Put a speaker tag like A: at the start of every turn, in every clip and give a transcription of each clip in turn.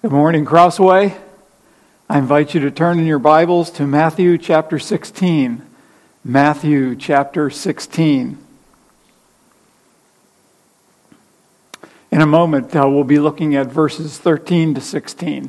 A: Good morning, Crossway. I invite you to turn in your Bibles to Matthew chapter 16. Matthew chapter 16. In a moment, we'll be looking at verses 13 to 16.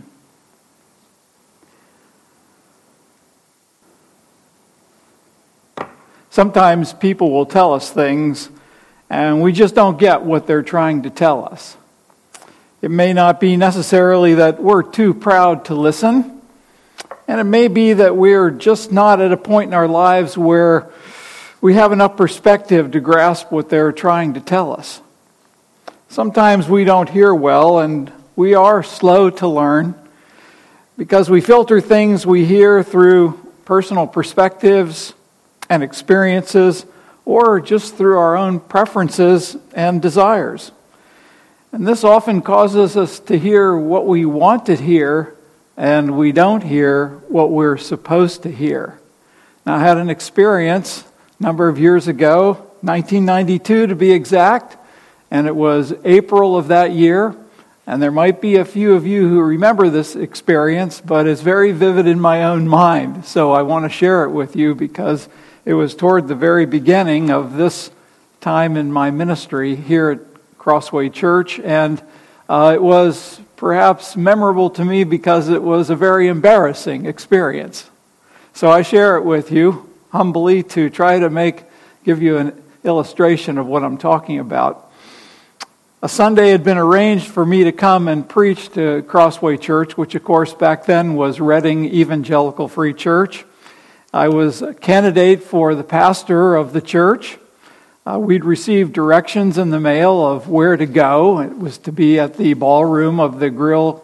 A: Sometimes people will tell us things, and we just don't get what they're trying to tell us. It may not be necessarily that we're too proud to listen, and it may be that we're just not at a point in our lives where we have enough perspective to grasp what they're trying to tell us. Sometimes we don't hear well, and we are slow to learn because we filter things we hear through personal perspectives and experiences, or just through our own preferences and desires. And this often causes us to hear what we want to hear, and we don't hear what we're supposed to hear. Now, I had an experience a number of years ago, 1992 to be exact, and it was April of that year. And there might be a few of you who remember this experience, but it's very vivid in my own mind. So I want to share it with you because it was toward the very beginning of this time in my ministry here at Crossway Church, and it was perhaps memorable to me because it was a very embarrassing experience. So I share it with you humbly to try to give you an illustration of what I'm talking about. A Sunday had been arranged for me to come and preach to Crossway Church, which of course back then was Reading Evangelical Free Church. I was a candidate for the pastor of the church. We'd received directions in the mail of where to go. It was to be at the ballroom of the Grill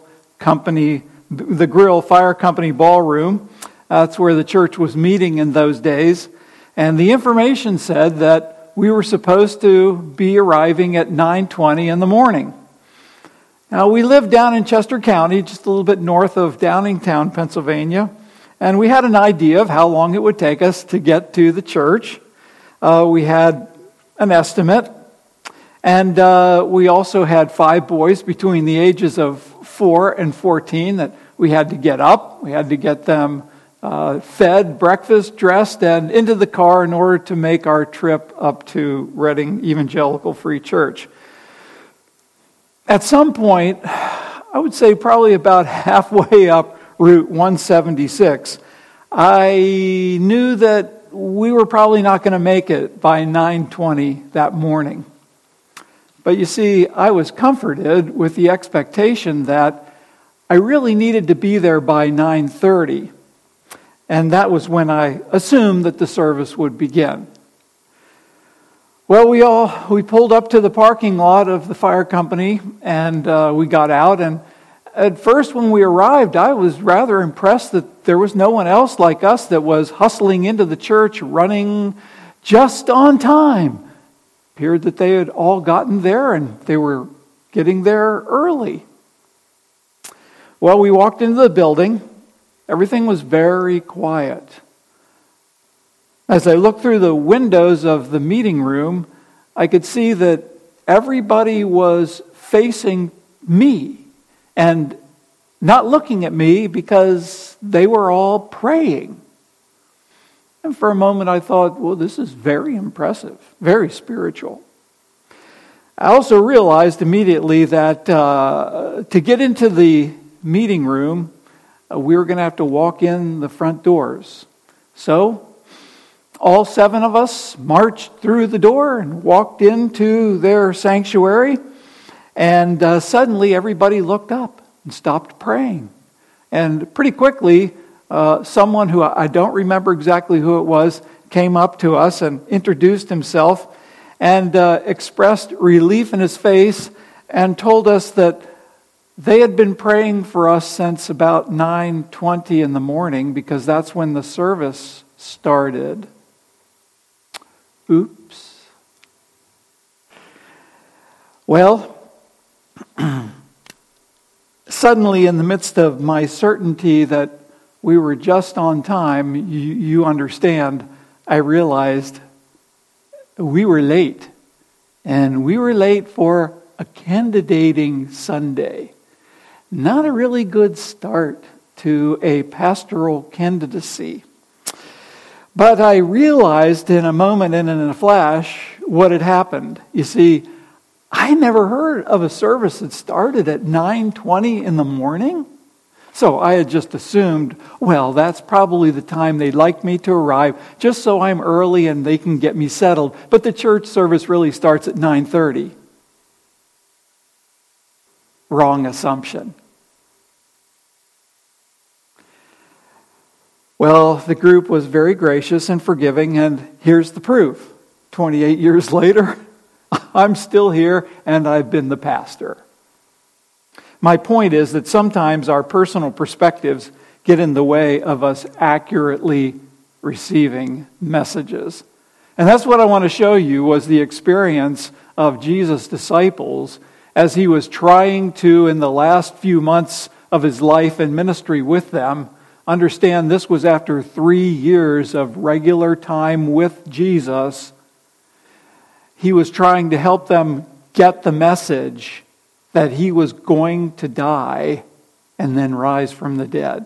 A: Fire Company ballroom. That's where the church was meeting in those days. And the information said that we were supposed to be arriving at 9:20 in the morning. Now, we lived down in Chester County, just a little bit north of Downingtown, Pennsylvania. And we had an idea of how long it would take us to get to the church. We had an estimate, and we also had 5 boys between the ages of 4 and 14 that we had to get up. We had to get them fed, breakfast, dressed, and into the car in order to make our trip up to Reading Evangelical Free Church. At some point, I would say probably about halfway up Route 176, I knew that we were probably not going to make it by 9:20 that morning. But you see, I was comforted with the expectation that I really needed to be there by 9:30. And that was when I assumed that the service would begin. Well, we pulled up to the parking lot of the fire company, and we got out. And at first, when we arrived, I was rather impressed that there was no one else like us that was hustling into the church, running just on time. It appeared that they had all gotten there, and they were getting there early. Well, we walked into the building. Everything was very quiet. As I looked through the windows of the meeting room, I could see that everybody was facing me and not looking at me because they were all praying. And for a moment I thought, well, this is very impressive, very spiritual. I also realized immediately that to get into the meeting room, we were going to have to walk in the front doors. So all 7 of us marched through the door and walked into their sanctuary. And suddenly everybody looked up and stopped praying. And pretty quickly, someone who I don't remember exactly who it was came up to us and introduced himself and expressed relief in his face and told us that they had been praying for us since about 9:20 in the morning because that's when the service started. Oops. Well, suddenly, in the midst of my certainty that we were just on time, you understand, I realized we were late. And we were late for a candidating Sunday. not a really good start to a pastoral candidacy. But I realized in a moment and in a flash what had happened. You see, I never heard of a service that started at 9:20 in the morning. So I had just assumed, well, that's probably the time they'd like me to arrive, just so I'm early and they can get me settled. But the church service really starts at 9:30. Wrong assumption. Well, the group was very gracious and forgiving, and here's the proof. 28 years later, I'm still here, and I've been the pastor. My point is that sometimes our personal perspectives get in the way of us accurately receiving messages. And that's what I want to show you was the experience of Jesus' disciples as he was trying to, in the last few months of his life and ministry with them, understand this was after 3 years of regular time with Jesus. He was trying to help them get the message that he was going to die and then rise from the dead.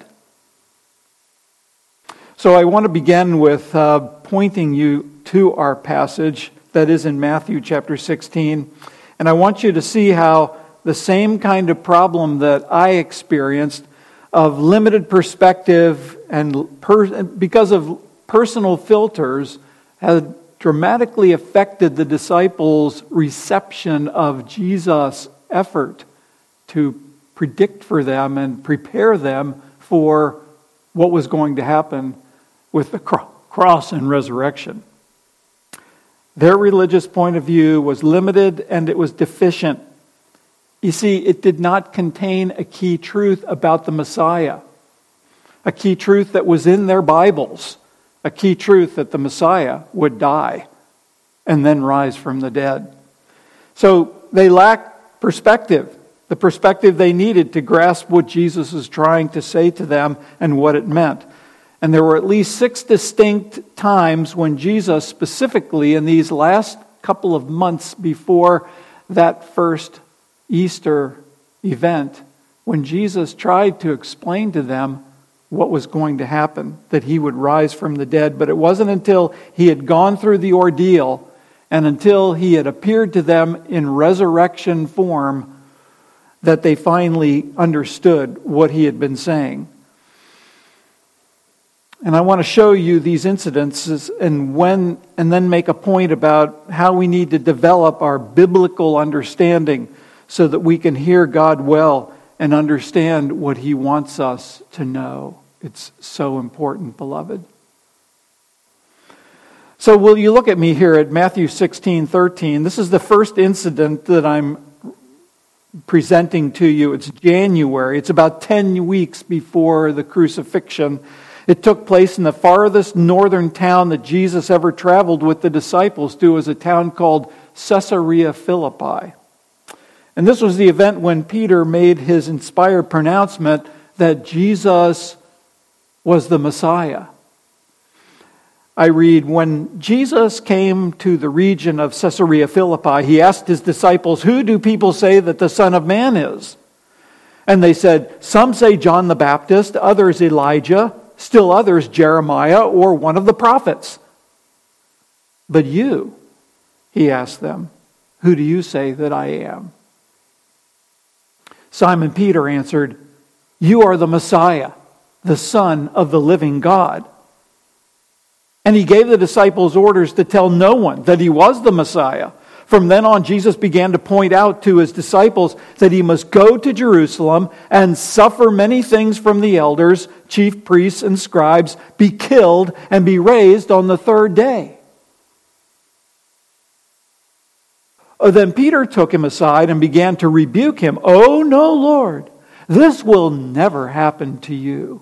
A: So I want to begin with pointing you to our passage that is in Matthew chapter 16. And I want you to see how the same kind of problem that I experienced of limited perspective and because of personal filters had dramatically affected the disciples' reception of Jesus' effort to predict for them and prepare them for what was going to happen with the cross and resurrection. Their religious point of view was limited and it was deficient. You see, it did not contain a key truth about the Messiah, a key truth that was in their Bibles, a key truth that the Messiah would die and then rise from the dead. So they lacked perspective, the perspective they needed to grasp what Jesus was trying to say to them and what it meant. And there were at least 6 distinct times when Jesus, specifically in these last couple of months before that first Easter event, when Jesus tried to explain to them what was going to happen, that he would rise from the dead. But it wasn't until he had gone through the ordeal and until he had appeared to them in resurrection form that they finally understood what he had been saying. And I want to show you these incidences and then make a point about how we need to develop our biblical understanding so that we can hear God well and understand what he wants us to know. It's so important, beloved. So will you look at me here at Matthew 16:13. This is the first incident that I'm presenting to you. It's January. It's about 10 weeks before the crucifixion. It took place in the farthest northern town that Jesus ever traveled with the disciples to, was a town called Caesarea Philippi. And this was the event when Peter made his inspired pronouncement that Jesus was the Messiah. I read, when Jesus came to the region of Caesarea Philippi, he asked his disciples, "Who do people say that the Son of Man is?" And they said, "Some say John the Baptist, others Elijah, still others Jeremiah or one of the prophets." "But you," he asked them, "who do you say that I am?" Simon Peter answered, "You are the Messiah, the Son of the living God." And he gave the disciples orders to tell no one that he was the Messiah. From then on, Jesus began to point out to his disciples that he must go to Jerusalem and suffer many things from the elders, chief priests, and scribes, be killed, and be raised on the 3rd day. Then Peter took him aside and began to rebuke him. "Oh, no, Lord, this will never happen to you."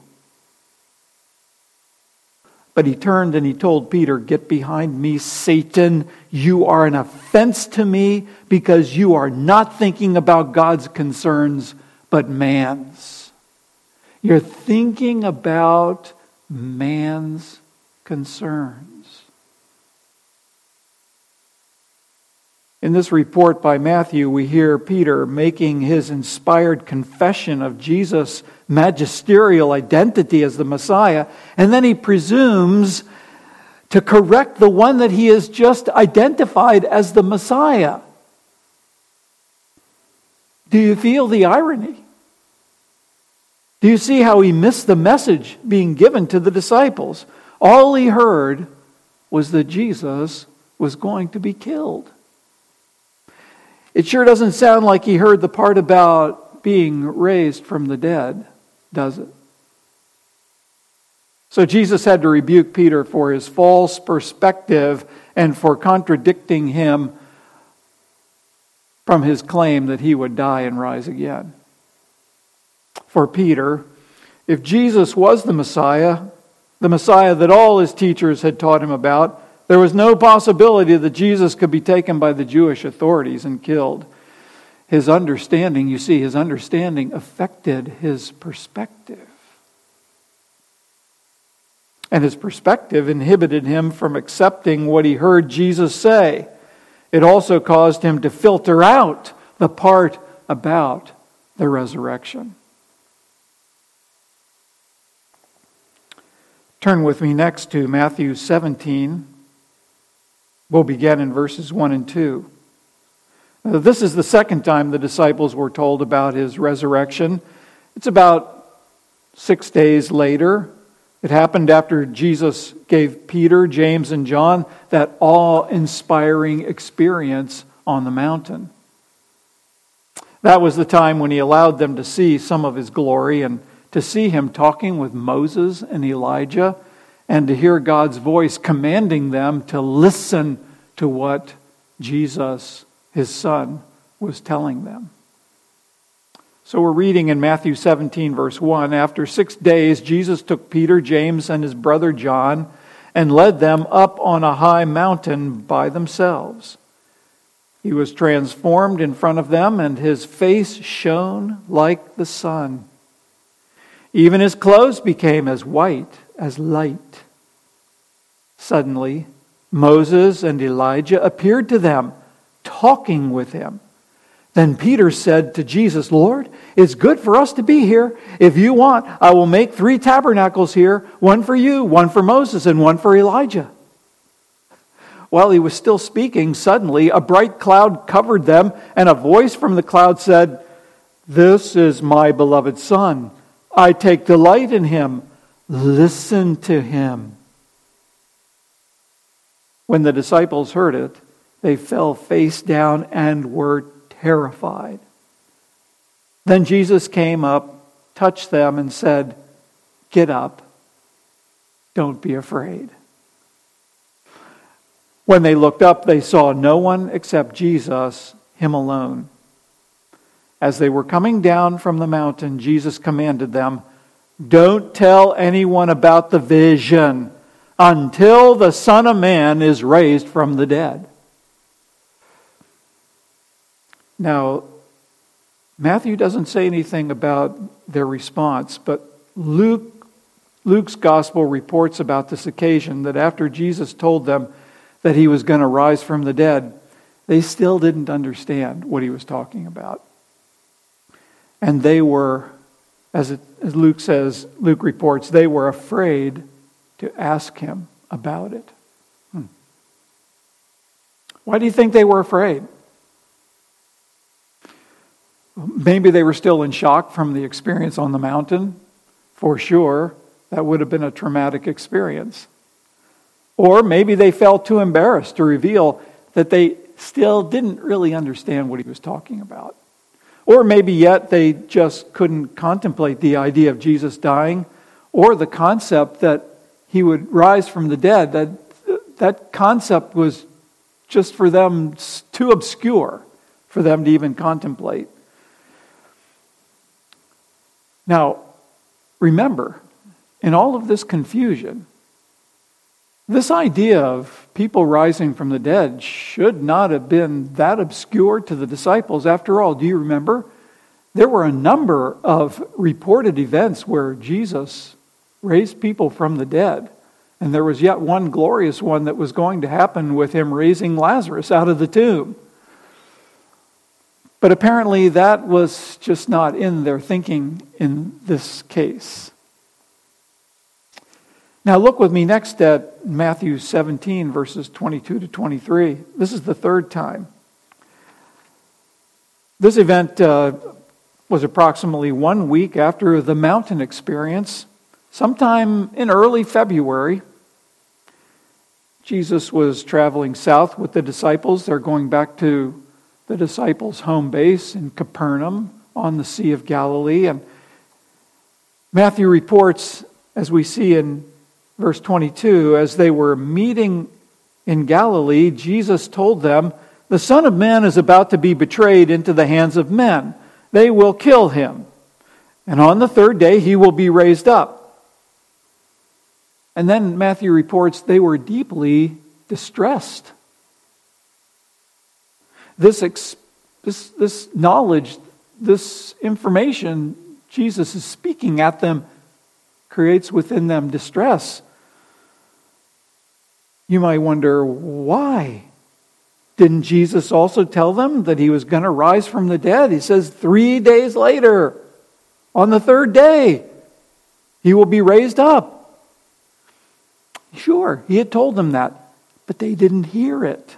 A: But he turned and he told Peter, "Get behind me, Satan. You are an offense to me because you are not thinking about God's concerns, but man's." You're thinking about man's concerns. In this report by Matthew, we hear Peter making his inspired confession of Jesus' magisterial identity as the Messiah, and then he presumes to correct the one that he has just identified as the Messiah. Do you feel the irony? Do you see how he missed the message being given to the disciples? All he heard was that Jesus was going to be killed. It sure doesn't sound like he heard the part about being raised from the dead, does it? So Jesus had to rebuke Peter for his false perspective and for contradicting him from his claim that he would die and rise again. For Peter, if Jesus was the Messiah that all his teachers had taught him about, there was no possibility that Jesus could be taken by the Jewish authorities and killed. His understanding affected his perspective. And his perspective inhibited him from accepting what he heard Jesus say. It also caused him to filter out the part about the resurrection. Turn with me next to Matthew 17. We'll begin in verses 1 and 2. This is the second time the disciples were told about his resurrection. It's about 6 days later. It happened after Jesus gave Peter, James, and John that awe-inspiring experience on the mountain. That was the time when he allowed them to see some of his glory and to see him talking with Moses and Elijah and to hear God's voice commanding them to listen to what Jesus, his son, was telling them. So we're reading in Matthew 17, verse 1. After 6 days, Jesus took Peter, James, and his brother John and led them up on a high mountain by themselves. He was transformed in front of them, and his face shone like the sun. Even his clothes became as white as light. Suddenly, Moses and Elijah appeared to them, talking with him. Then Peter said to Jesus, "Lord, it's good for us to be here. If you want, I will make 3 tabernacles here, one for you, one for Moses, and one for Elijah." While he was still speaking, suddenly a bright cloud covered them, and a voice from the cloud said, "This is my beloved Son. I take delight in him. Listen to him." When the disciples heard it, they fell face down and were terrified. Then Jesus came up, touched them, and said, "Get up. Don't be afraid." When they looked up, they saw no one except Jesus, him alone. As they were coming down from the mountain, Jesus commanded them, "Don't tell anyone about the vision until the Son of Man is raised from the dead." Now, Matthew doesn't say anything about their response, but Luke's gospel reports about this occasion that after Jesus told them that he was going to rise from the dead, they still didn't understand what he was talking about. And they were, as Luke says, Luke reports, they were afraid to ask him about it. Why do you think they were afraid? Maybe they were still in shock from the experience on the mountain. For sure, that would have been a traumatic experience. Or maybe they felt too embarrassed to reveal that they still didn't really understand what he was talking about. Or maybe yet they just couldn't contemplate the idea of Jesus dying or the concept that he would rise from the dead. That concept was just for them too obscure for them to even contemplate. Now, remember, in all of this confusion, this idea of people rising from the dead should not have been that obscure to the disciples. After all, do you remember? There were a number of reported events where Jesus raised people from the dead. And there was yet one glorious one that was going to happen with him raising Lazarus out of the tomb. But apparently that was just not in their thinking in this case. Now look with me next at Matthew 17, verses 22 to 23. This is the third time. This event was approximately 1 week after the mountain experience. Sometime in early February, Jesus was traveling south with the disciples. They're going back to the disciples' home base in Capernaum on the Sea of Galilee. And Matthew reports, as we see in verse 22, as they were meeting in Galilee, Jesus told them, "The Son of Man is about to be betrayed into the hands of men. They will kill him. And on the third day he will be raised up." And then Matthew reports they were deeply distressed. This knowledge, this information Jesus is speaking at them creates within them distress. You might wonder, why? Didn't Jesus also tell them that he was going to rise from the dead? He says 3 days later, on the third day, he will be raised up. Sure, he had told them that, but they didn't hear it.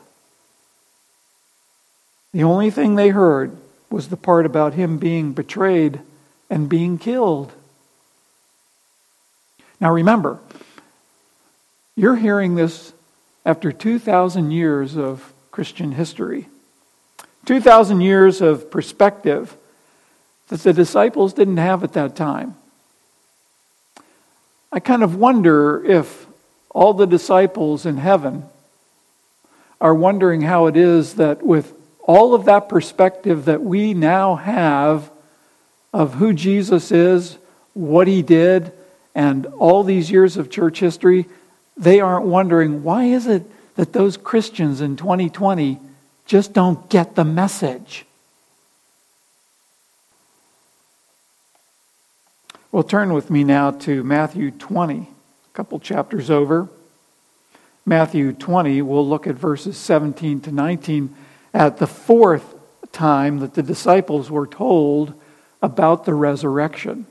A: The only thing they heard was the part about him being betrayed and being killed. Now remember, you're hearing this after 2,000 years of Christian history. 2,000 years of perspective that the disciples didn't have at that time. I kind of wonder if all the disciples in heaven are wondering how it is that with all of that perspective that we now have of who Jesus is, what he did, and all these years of church history, they aren't wondering, why is it that those Christians in 2020 just don't get the message? Well, turn with me now to Matthew 20, a couple chapters over. Matthew 20, we'll look at verses 17 to 19 at the fourth time that the disciples were told about the resurrection.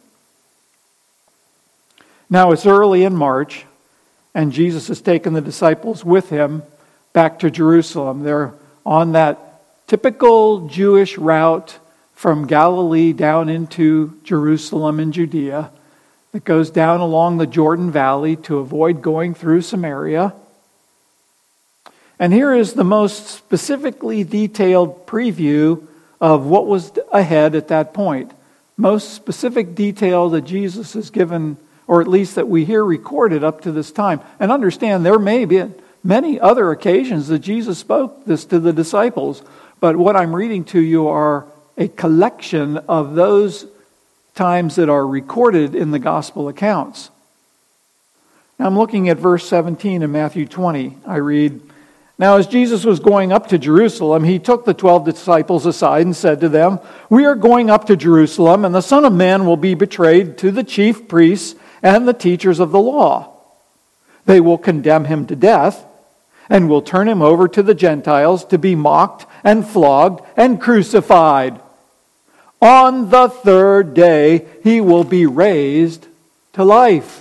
A: Now it's early in March, and Jesus has taken the disciples with him back to Jerusalem. They're on that typical Jewish route from Galilee down into Jerusalem and Judea that goes down along the Jordan Valley to avoid going through Samaria. And here is the most specifically detailed preview of what was ahead at that point. Most specific detail that Jesus has given, or at least that we hear recorded up to this time. And understand, there may be many other occasions that Jesus spoke this to the disciples, but what I'm reading to you are a collection of those times that are recorded in the gospel accounts. Now I'm looking at verse 17 in Matthew 20. I read, "Now as Jesus was going up to Jerusalem, he took the 12 disciples aside and said to them, 'We are going up to Jerusalem, and the Son of Man will be betrayed to the chief priests and the teachers of the law. They will condemn him to death, and will turn him over to the Gentiles to be mocked and flogged and crucified. On the third day he will be raised to life.'"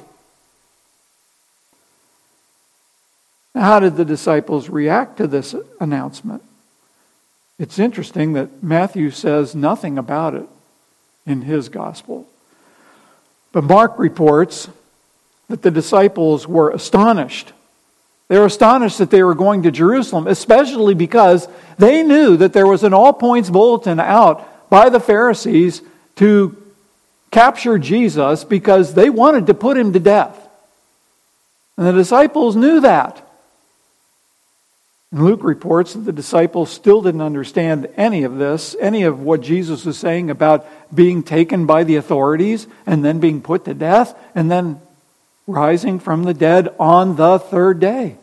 A: Now, how did the disciples react to this announcement? It's interesting that Matthew says nothing about it in his gospel. But Mark reports that the disciples were astonished. They were astonished that they were going to Jerusalem, especially because they knew that there was an all-points bulletin out by the Pharisees to capture Jesus because they wanted to put him to death. And the disciples knew that. And Luke reports that the disciples still didn't understand any of this, any of what Jesus was saying about being taken by the authorities and then being put to death and then rising from the dead on the third day.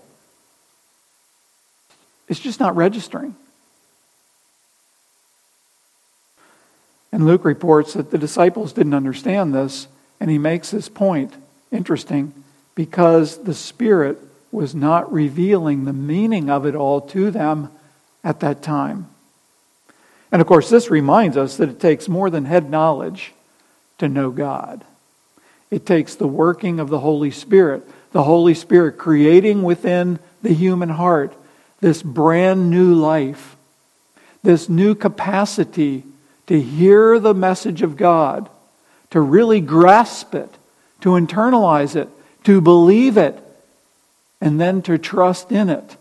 A: It's just not registering. And Luke reports that the disciples didn't understand this, and he makes this point. Interesting, because the Spirit was not revealing the meaning of it all to them at that time. And of course, this reminds us that it takes more than head knowledge to know God. It takes the working of the Holy Spirit creating within the human heart this brand new life, this new capacity to hear the message of God, to really grasp it, to internalize it, to believe it, and then to trust in it.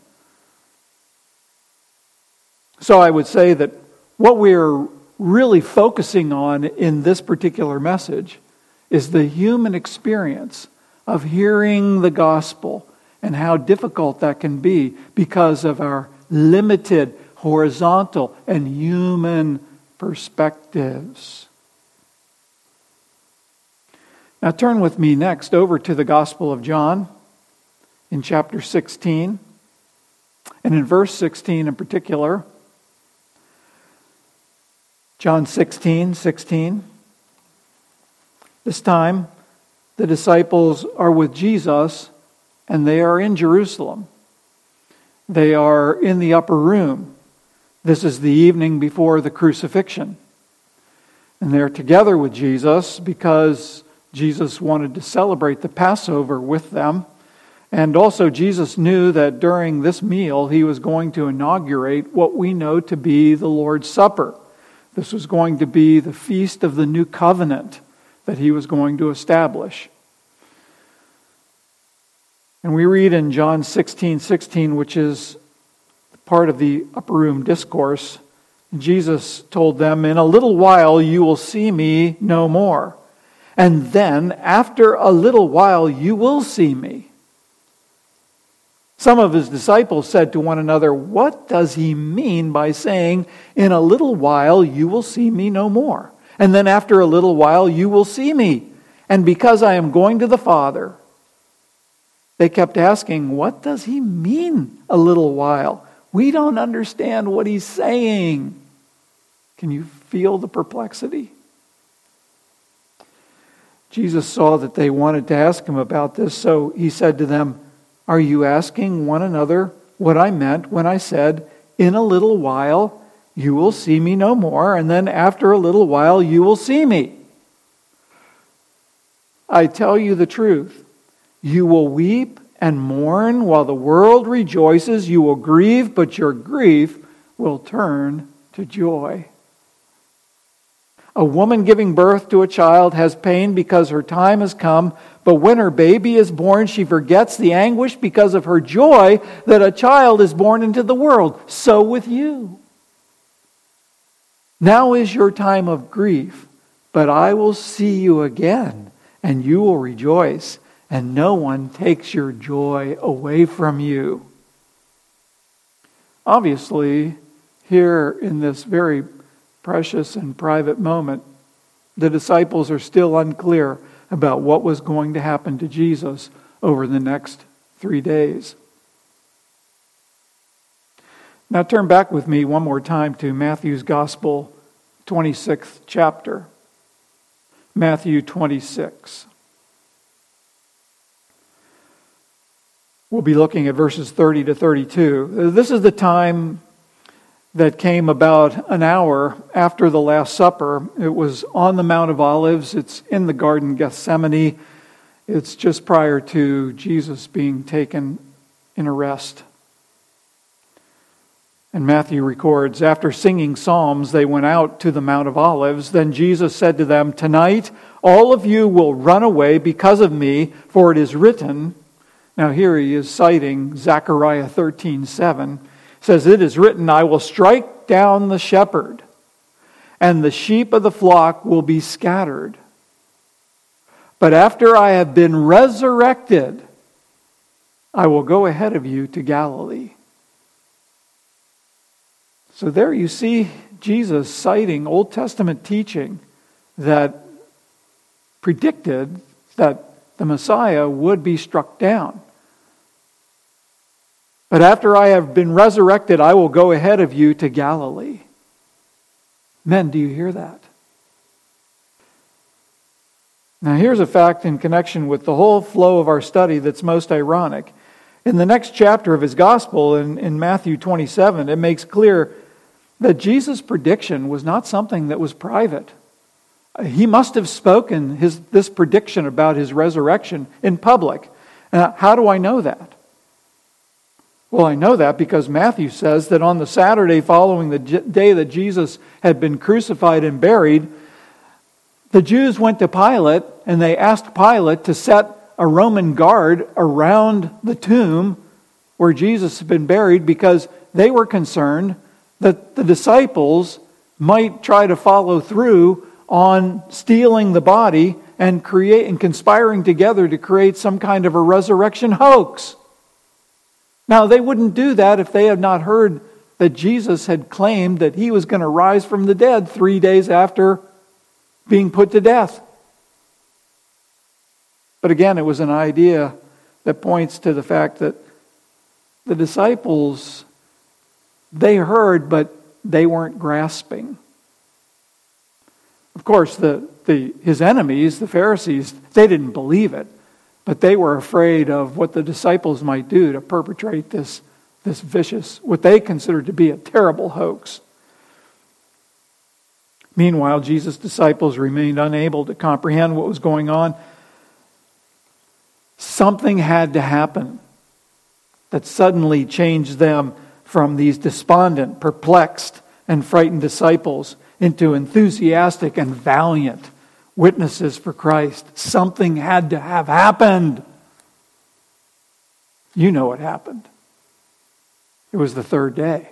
A: So I would say that what we're really focusing on in this particular message is the human experience of hearing the gospel and how difficult that can be because of our limited horizontal and human perspectives. Now turn with me next over to the Gospel of John in chapter 16. And in verse 16 in particular, John 16:16. This time, the disciples are with Jesus and they are in Jerusalem. They are in the upper room. This is the evening before the crucifixion. And they're together with Jesus because Jesus wanted to celebrate the Passover with them. And also Jesus knew that during this meal he was going to inaugurate what we know to be the Lord's Supper. This was going to be the feast of the new covenant that he was going to establish. And we read in John 16:16, which is part of the upper room discourse, Jesus told them, "In a little while you will see me no more. And then, after a little while, you will see me." Some of his disciples said to one another, "What does he mean by saying, 'In a little while you will see me no more'? And then after a little while you will see me, and because I am going to the Father." They kept asking, "What does he mean, a little while? We don't understand what he's saying." Can you feel the perplexity? Jesus saw that they wanted to ask him about this, so he said to them, "Are you asking one another what I meant when I said, 'In a little while you will see me no more, and then after a little while you will see me'? I tell you the truth. You will weep and mourn while the world rejoices. You will grieve, but your grief will turn to joy. A woman giving birth to a child has pain because her time has come, but when her baby is born, she forgets the anguish because of her joy that a child is born into the world. So with you. Now is your time of grief, but I will see you again, and you will rejoice, and no one takes your joy away from you." Obviously, here in this very precious and private moment, the disciples are still unclear about what was going to happen to Jesus over the next 3 days. Now turn back with me one more time to Matthew's Gospel, 26th chapter. Matthew 26. We'll be looking at verses 30 to 32. This is the time that came about an hour after the Last Supper. It was on the Mount of Olives. It's in the Garden Gethsemane. It's just prior to Jesus being taken in arrest. And Matthew records, after singing psalms, they went out to the Mount of Olives. Then Jesus said to them, "Tonight all of you will run away because of me, for it is written." Now here he is citing Zechariah 13:7. Says, "It is written, I will strike down the shepherd, and the sheep of the flock will be scattered. But after I have been resurrected, I will go ahead of you to Galilee." So there you see Jesus citing Old Testament teaching that predicted that the Messiah would be struck down. "But after I have been resurrected, I will go ahead of you to Galilee." Men, do you hear that? Now here's a fact in connection with the whole flow of our study that's most ironic. In the next chapter of his gospel, in Matthew 27, it makes clear that Jesus' prediction was not something that was private. He must have spoken this prediction about his resurrection in public. How do I know that? Well, I know that because Matthew says that on the Saturday following the day that Jesus had been crucified and buried, the Jews went to Pilate and they asked Pilate to set a Roman guard around the tomb where Jesus had been buried because they were concerned that the disciples might try to follow through on stealing the body and conspiring together to create some kind of a resurrection hoax. Now, they wouldn't do that if they had not heard that Jesus had claimed that he was going to rise from the dead 3 days after being put to death. But again, it was an idea that points to the fact that the disciples, they heard, but they weren't grasping. Of course, his enemies, the Pharisees, they didn't believe it, but they were afraid of what the disciples might do to perpetrate this vicious, what they considered to be a terrible hoax. Meanwhile, Jesus' disciples remained unable to comprehend what was going on. Something had to happen that suddenly changed them from these despondent, perplexed, and frightened disciples into enthusiastic and valiant witnesses for Christ. Something had to have happened. You know what happened. It was the third day.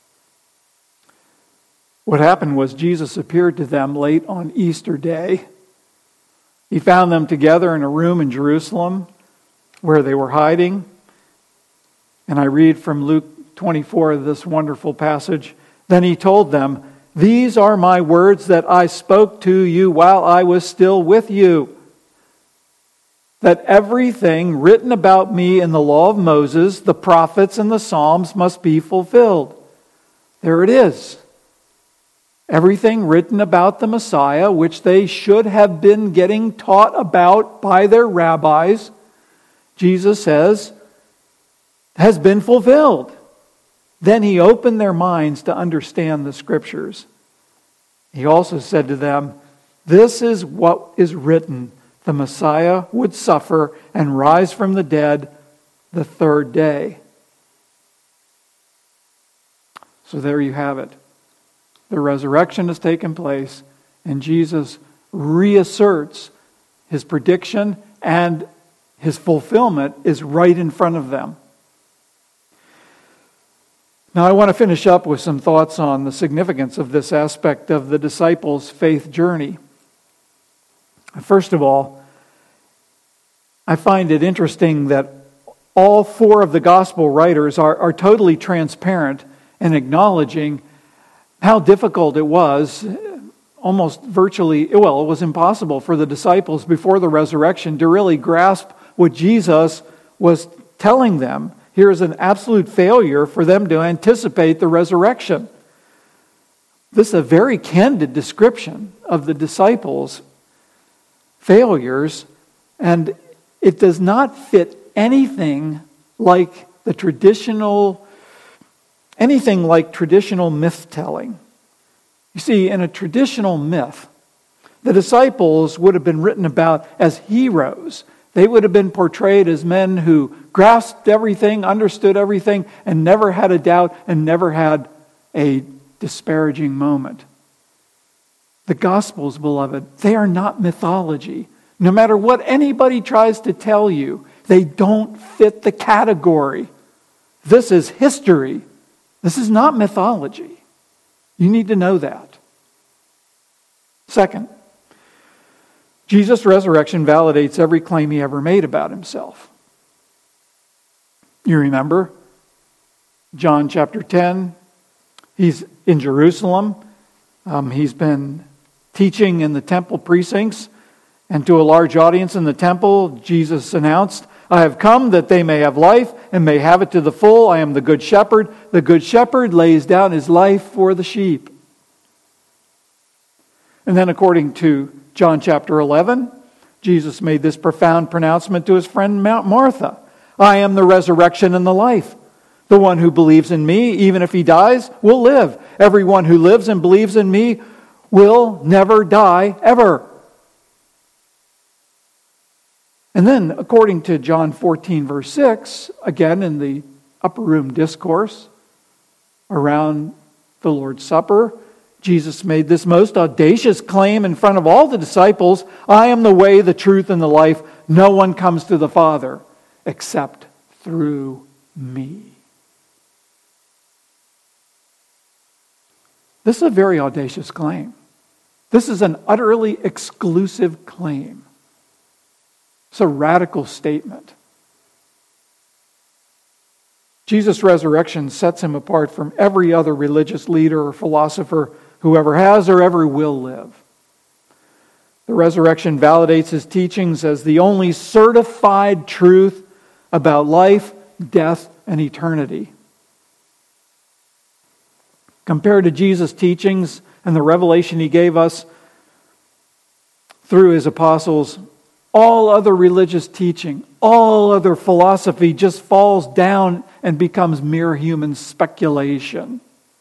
A: What happened was Jesus appeared to them late on Easter Day. He found them together in a room in Jerusalem where they were hiding. And I read from Luke 24, this wonderful passage. Then he told them, "These are my words that I spoke to you while I was still with you, that everything written about me in the law of Moses, the prophets, and the Psalms must be fulfilled." There it is. Everything written about the Messiah, which they should have been getting taught about by their rabbis, Jesus says, has been fulfilled. Then he opened their minds to understand the Scriptures. He also said to them, "This is what is written. The Messiah would suffer and rise from the dead the third day." So there you have it. The resurrection has taken place, and Jesus reasserts his prediction, and his fulfillment is right in front of them. Now, I want to finish up with some thoughts on the significance of this aspect of the disciples' faith journey. First of all, I find it interesting that all four of the gospel writers are totally transparent in acknowledging how difficult it was, almost virtually, it was impossible for the disciples before the resurrection to really grasp what Jesus was telling them. Here is an absolute failure for them to anticipate the resurrection. This is a very candid description of the disciples' failures, and it does not fit anything like traditional myth-telling. You see, in a traditional myth, the disciples would have been written about as heroes. They would have been portrayed as men who grasped everything, understood everything, and never had a doubt and never had a disparaging moment. The Gospels, beloved, they are not mythology. No matter what anybody tries to tell you, they don't fit the category. This is history. This is not mythology. You need to know that. Second, Jesus' resurrection validates every claim he ever made about himself. You remember John chapter 10. He's in Jerusalem. He's been teaching in the temple precincts. And to a large audience in the temple, Jesus announced, "I have come that they may have life and may have it to the full. I am the good shepherd. The good shepherd lays down his life for the sheep." And then according to John chapter 11, Jesus made this profound pronouncement to his friend Martha. "I am the resurrection and the life. The one who believes in me, even if he dies, will live. Everyone who lives and believes in me will never die, ever. And then, according to John 14, verse 6, again in the upper room discourse around the Lord's Supper, Jesus made this most audacious claim in front of all the disciples: I am the way, the truth, and the life. No one comes to the Father except through me. This is a very audacious claim. This is an utterly exclusive claim. It's a radical statement. Jesus' resurrection sets him apart from every other religious leader or philosopher who ever has or ever will live. The resurrection validates his teachings as the only certified truth about life, death, and eternity. Compared to Jesus' teachings and the revelation he gave us through his apostles, all other religious teaching, all other philosophy just falls down and becomes mere human speculation.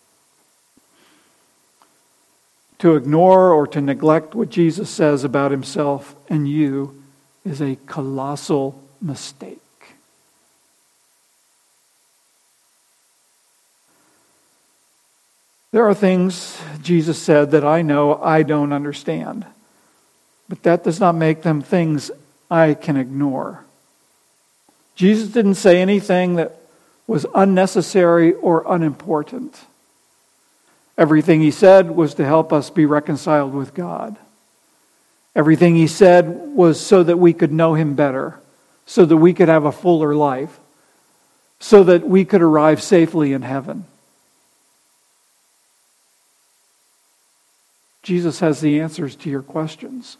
A: To ignore or to neglect what Jesus says about himself and you is a colossal mistake. There are things Jesus said that I know I don't understand, but that does not make them things I can ignore. Jesus didn't say anything that was unnecessary or unimportant. Everything he said was to help us be reconciled with God. Everything he said was so that we could know him better, so that we could have a fuller life, so that we could arrive safely in heaven. Jesus has the answers to your questions.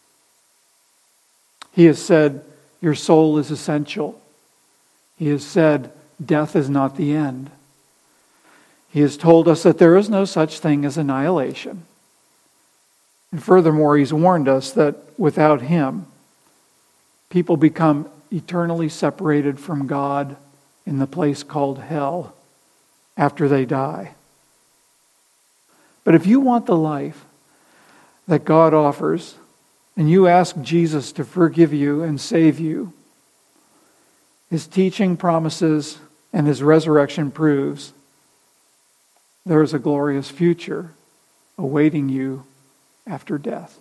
A: He has said, your soul is essential. He has said, death is not the end. He has told us that there is no such thing as annihilation. And furthermore, he's warned us that without him, people become eternally separated from God in the place called hell after they die. But if you want the life that God offers, and you ask Jesus to forgive you and save you, his teaching promises and his resurrection proves there is a glorious future awaiting you after death.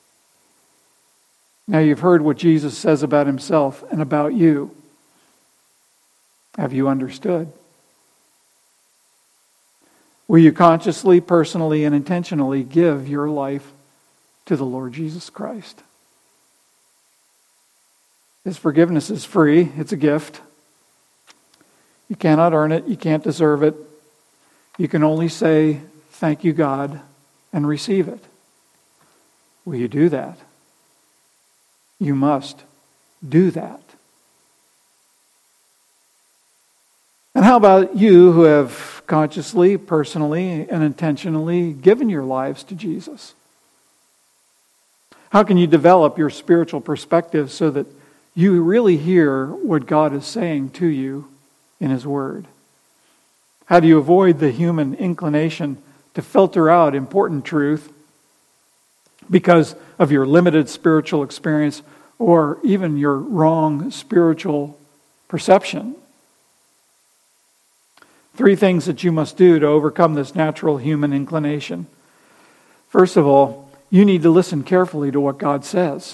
A: Now you've heard what Jesus says about himself and about you. Have you understood? Will you consciously, personally, and intentionally give your life to the Lord Jesus Christ? His forgiveness is free. It's a gift. You cannot earn it. You can't deserve it. You can only say, thank you, God, and receive it. Will you do that? You must do that. And how about you who have consciously, personally, and intentionally given your lives to Jesus? How can you develop your spiritual perspective so that you really hear what God is saying to you in his word? How do you avoid the human inclination to filter out important truth because of your limited spiritual experience or even your wrong spiritual perception? 3 things that you must do to overcome this natural human inclination. First of all, you need to listen carefully to what God says.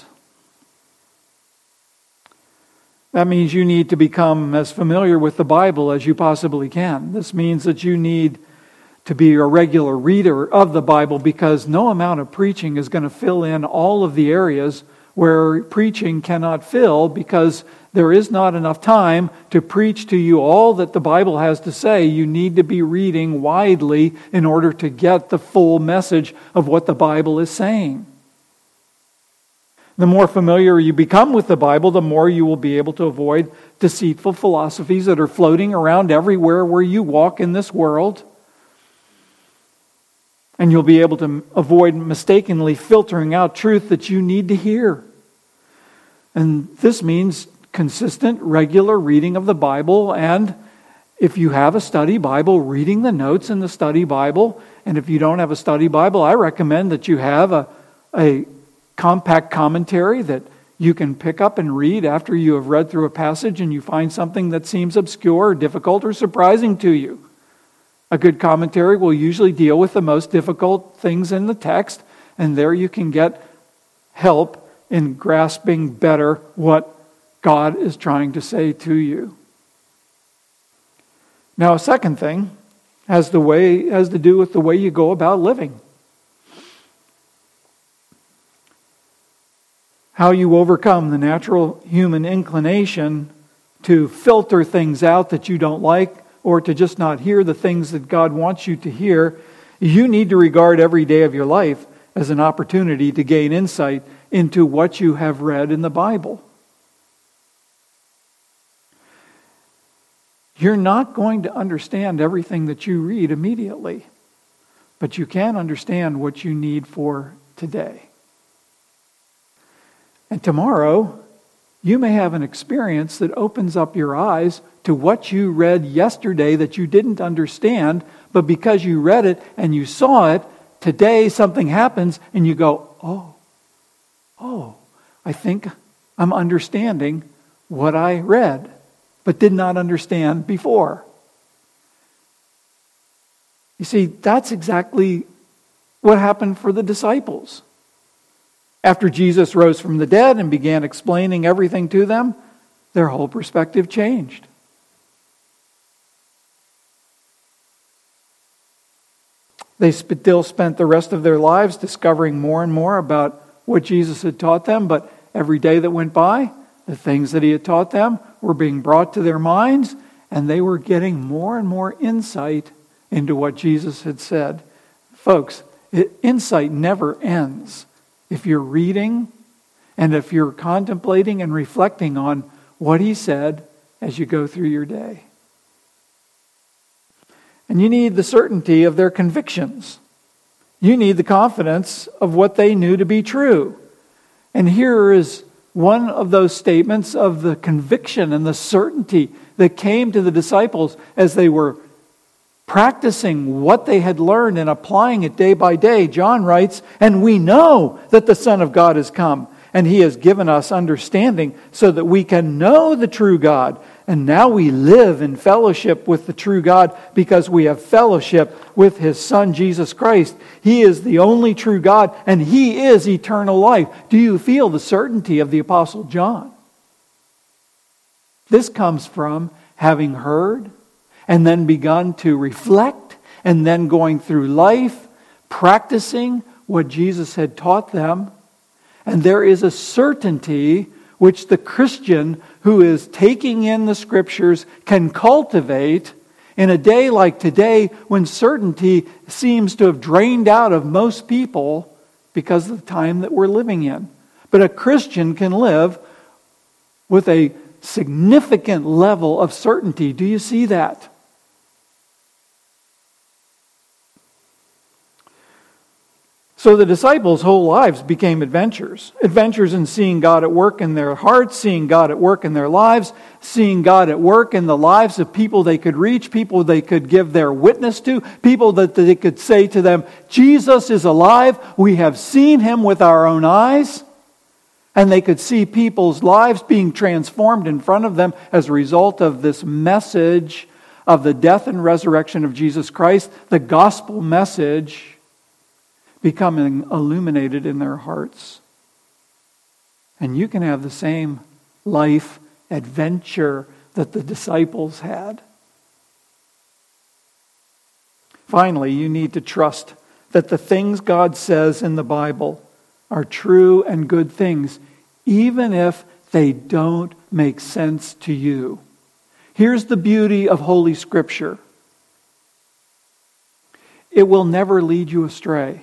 A: That means you need to become as familiar with the Bible as you possibly can. This means that you need to be a regular reader of the Bible, because no amount of preaching is going to fill in all of the areas where preaching cannot fill, because there is not enough time to preach to you all that the Bible has to say. You need to be reading widely in order to get the full message of what the Bible is saying. The more familiar you become with the Bible, the more you will be able to avoid deceitful philosophies that are floating around everywhere where you walk in this world. And you'll be able to avoid mistakenly filtering out truth that you need to hear. And this means consistent, regular reading of the Bible and if you have a study Bible, reading the notes in the study Bible. And if you don't have a study Bible, I recommend that you have a compact commentary that you can pick up and read after you have read through a passage and you find something that seems obscure or difficult or surprising to you. A good commentary will usually deal with the most difficult things in the text, and there you can get help in grasping better what God is trying to say to you. Now, a second thing has to do with the way you go about living. How you overcome the natural human inclination to filter things out that you don't like or to just not hear the things that God wants you to hear. You need to regard every day of your life as an opportunity to gain insight into what you have read in the Bible. You're not going to understand everything that you read immediately, but you can understand what you need for today. And tomorrow, you may have an experience that opens up your eyes to what you read yesterday that you didn't understand, but because you read it and you saw it, today something happens and you go, oh, I think I'm understanding what I read, but did not understand before. You see, that's exactly what happened for the disciples. After Jesus rose from the dead and began explaining everything to them, their whole perspective changed. They still spent the rest of their lives discovering more and more about what Jesus had taught them, but every day that went by, the things that he had taught them were being brought to their minds, and they were getting more and more insight into what Jesus had said. Folks, insight never ends. If you're reading and if you're contemplating and reflecting on what he said as you go through your day. And you need the certainty of their convictions. You need the confidence of what they knew to be true. And here is one of those statements of the conviction and the certainty that came to the disciples as they were practicing what they had learned and applying it day by day. John writes, "And we know that the Son of God has come, and he has given us understanding so that we can know the true God. And now we live in fellowship with the true God because we have fellowship with his Son, Jesus Christ. He is the only true God, and he is eternal life." Do you feel the certainty of the Apostle John? This comes from having heard and then begun to reflect, and then going through life, practicing what Jesus had taught them. And there is a certainty which the Christian who is taking in the Scriptures can cultivate in a day like today when certainty seems to have drained out of most people because of the time that we're living in. But a Christian can live with a significant level of certainty. Do you see that? So the disciples' whole lives became adventures. Adventures in seeing God at work in their hearts, seeing God at work in their lives, seeing God at work in the lives of people they could reach, people they could give their witness to, people that they could say to them, "Jesus is alive. We have seen him with our own eyes." And they could see people's lives being transformed in front of them as a result of this message of the death and resurrection of Jesus Christ, the gospel message becoming illuminated in their hearts. And you can have the same life adventure that the disciples had. Finally, you need to trust that the things God says in the Bible are true and good things, even if they don't make sense to you. Here's the beauty of Holy Scripture. It will never lead you astray.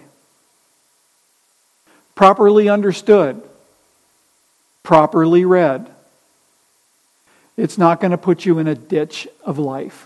A: Properly understood, properly read, it's not going to put you in a ditch of life.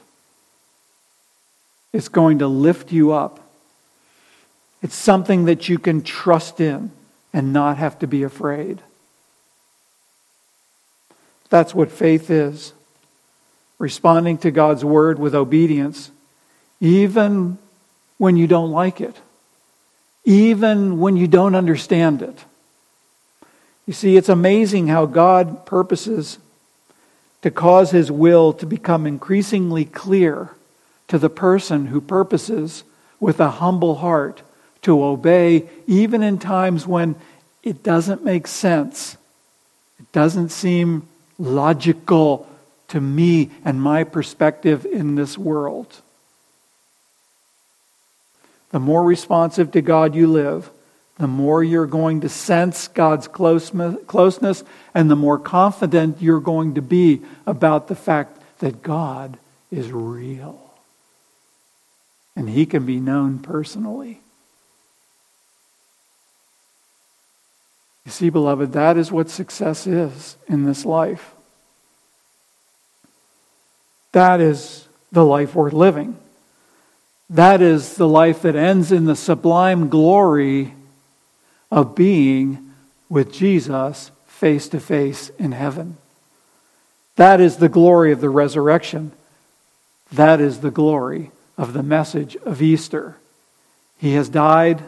A: It's going to lift you up. It's something that you can trust in and not have to be afraid. That's what faith is. responding to God's word with obedience, even when you don't like it, even when you don't understand it. You see, it's amazing how God purposes to cause His will to become increasingly clear to the person who purposes with a humble heart to obey, even in times when it doesn't make sense. It doesn't seem logical to me and my perspective in this world. The more responsive to God you live, the more you're going to sense God's closeness, and the more confident you're going to be about the fact that God is real. And He can be known personally. You see, beloved, that is what success is in this life. That is the life worth living. That is the life that ends in the sublime glory of being with Jesus face to face in heaven. That is the glory of the resurrection. That is the glory of the message of Easter. He has died,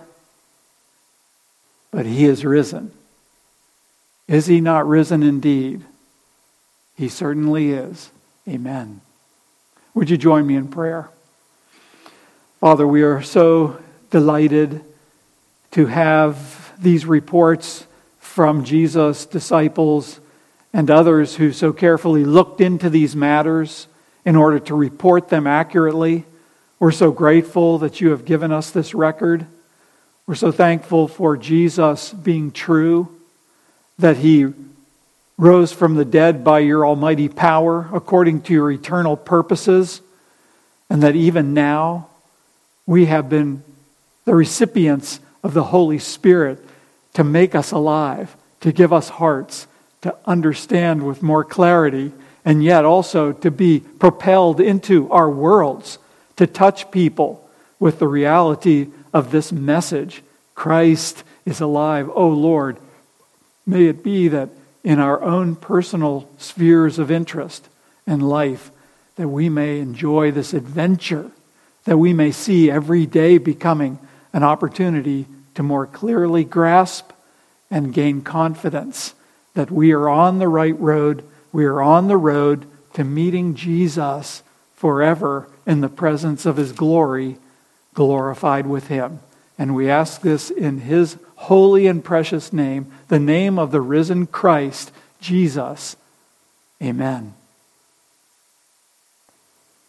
A: but He is risen. Is He not risen indeed? He certainly is. Amen. Would you join me in prayer? Father, we are so delighted to have these reports from Jesus' disciples and others who so carefully looked into these matters in order to report them accurately. We're so grateful that you have given us this record. We're so thankful for Jesus being true, that He rose from the dead by your almighty power according to your eternal purposes, and that even now we have been the recipients of the Holy Spirit to make us alive, to give us hearts, to understand with more clarity, and yet also to be propelled into our worlds, to touch people with the reality of this message. Christ is alive. Oh Lord, may it be that in our own personal spheres of interest and life, that we may enjoy this adventure, that we may see every day becoming an opportunity to more clearly grasp and gain confidence that we are on the right road. We are on the road to meeting Jesus forever in the presence of His glory, glorified with Him. And we ask this in His holy and precious name, the name of the risen Christ, Jesus. Amen.